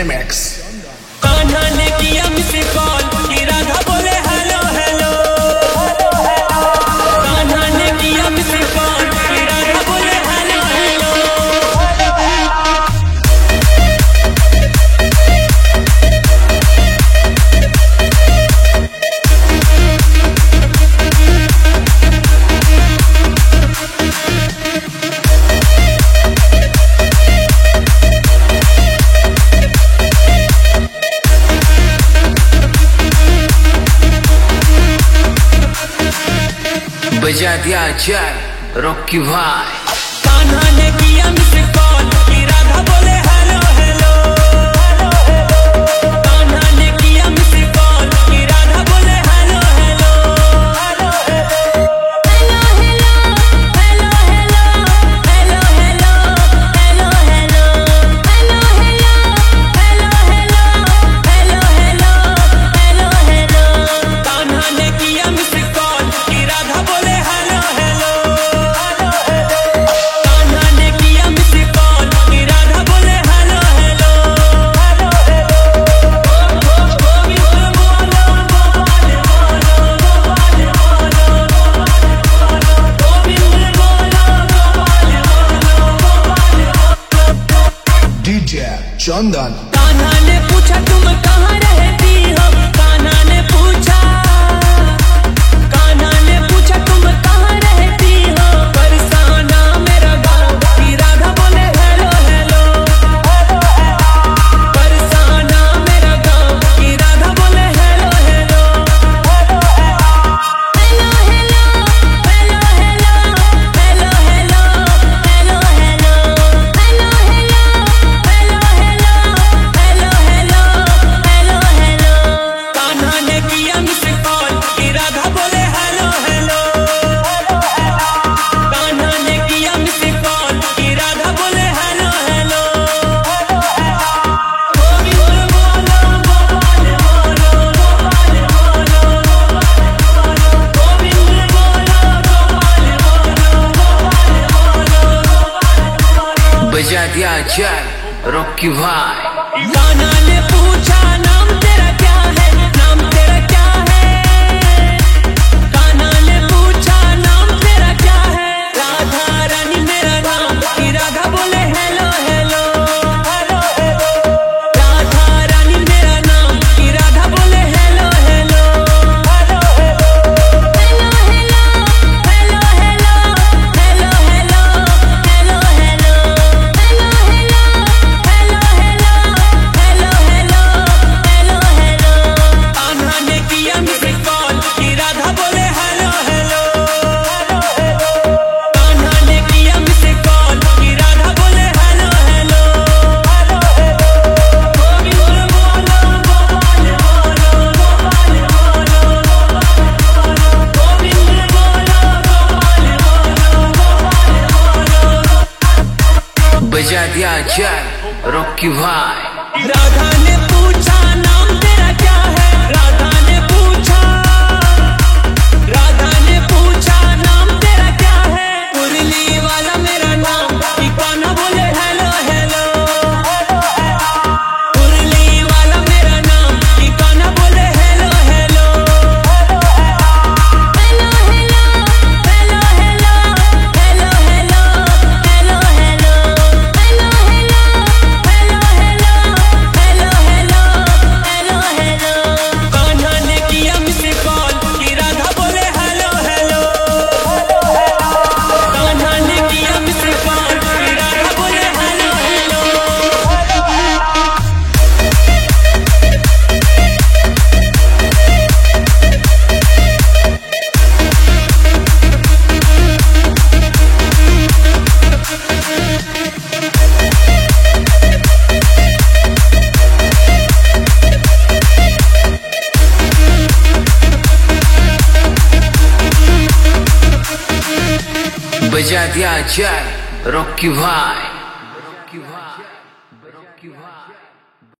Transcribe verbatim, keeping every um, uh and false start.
Remix। Kanha ने किया miss call कि राधा बोले हेलो हेलो। कान्हा ने किया मिस कॉल कि राधा बोले हेलो हेलो। बजा दिया जाए रॉकी भाई। कान्हा ने किया मिस कॉल कि राधा बोले हेलो हेलो। कान्हा ने किया मिस कॉल कि राधा बोले hello hello. Hello hello hello hello hello hello hello hello hello hello hello. Kanha ने किया मिस कॉल कि राधा बोले चंदन। कान्हा ने पूछा तुम कहाँ रहती हो। कान्हा ने पूछा कान्हा ने पूछा तुम कहाँ रहती हो। बरसाना मेरा गाँव कि राधा बोले हेलो हेलो। बरसाना मेरा गाँव कि राधा बोले hello hello. Hello hello hello hello hello hello hello hello Kanha ने किया मिस कॉल कि राधा बोले हेलो हेलो। कान्हा ने किया मिस कॉल कि राधा बोले हेलो हेलो। गोविंद बोलो गोपाल बोलो गोपाल बोलो गोविंद बोलो गोपाल बोलो। बजा दिया जाए रॉकी भाई। कान्हा ने पूछा नाम तेरा क्या है। नाम तेरा क्या है। कान्हा ने पूछा नाम तेरा क्या है। राधा रानी मेरा नाम कि राधा बोले hello hello. Hello hello Radha Rani मेरा नाम कि राधा बोले hello hello. Hello hello hello hello hello hello hello hello hello hello Kanha ने किया मिस कॉल कि राधा बोले हेलो हेलो। कान्हा ने किया मिस कॉल कि राधा बोले हेलो हेलो। गोविंद बोलो गोपाल बोलो गोपाल बोलो गोविंद बोलो गोपाल बोलो। बजा दिया जाए रॉकी भाई। राधा ने पूछा नाम तेरा क्या है। राधा ने पूछा राधा ने पूछा नाम तेरा क्या है। मुरली वाला मेरा नाम कि कान्हा बोले हेलो हेलो। मुरली वाला मेरा नाम कि कान्हा बोले hello hello. Hello hello hello hello hello hello hello hello hello hello hello hello. Kanha ने किया मिस कॉल कि राधा बोले हेलो हेलो। कान्हा ने किया मिस कॉल कि राधा बोले हेलो हेलो। बजा दिया जाए रॉकी भाई। रॉकी भाई रॉकी भाई।